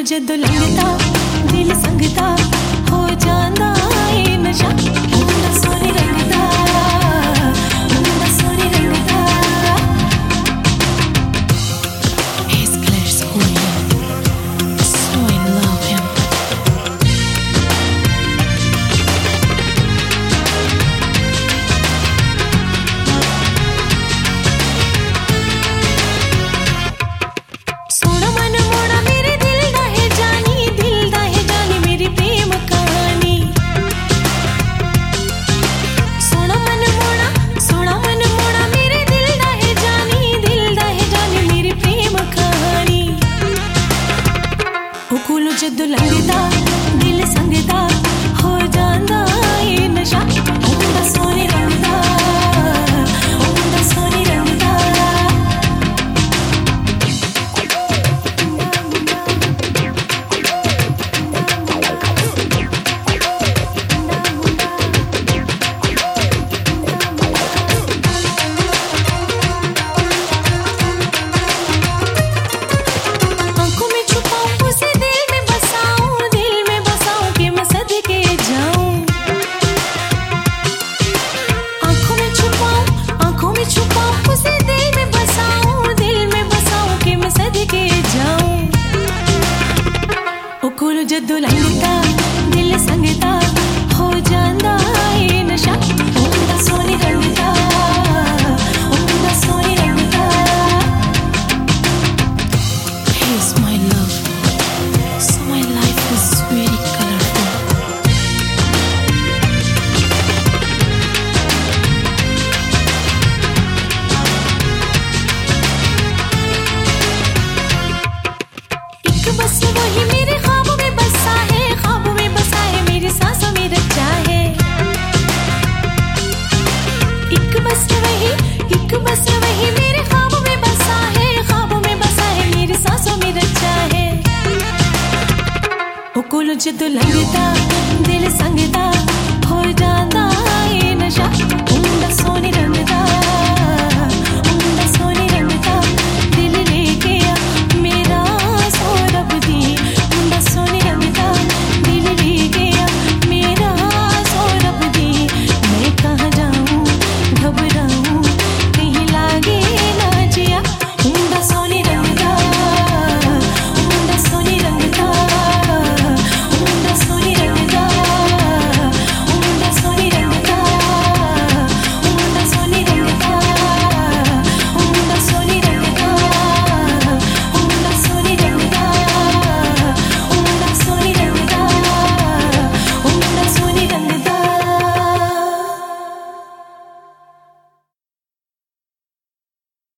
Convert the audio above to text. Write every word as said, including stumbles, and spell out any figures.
जदों लंघदा दिल संगदा हो जांदा ए नशा मुंडा सोने रंगदा मुंडा सोने रंगदा His colors cool so I love him सोना मन मोड़ा मेरे दिल दा है जानी दिल दा है जानी मेरी प्रेम कहानी सोना मन मोड़ा सोना मन मोड़ा मेरे दिल दा है जानी दिल दा है जानी मेरी प्रेम कहानी ओ कोलो जदों लंघदा दिल संगदा हो जांदा ए नशा मुंडा सोने रंगदा मुंडा सोने रंगदा जदों लंघदा दिल संगदा हो जांदा ए नशा मुंडा सोने रंगदा मुंडा सोने रंगदा He is my love so my life is very colorful एक बस वही मेरे ख्वाबों में बसा है ख्वाबों में बसा है मेरी सांसों में रचा है एक बस वही एक बस वही मेरे ख्वाबों में बसा है ख्वाबों में बसा है मेरी सांसों में रचा है ओ कोलो जदों लंघदा दिल संगदा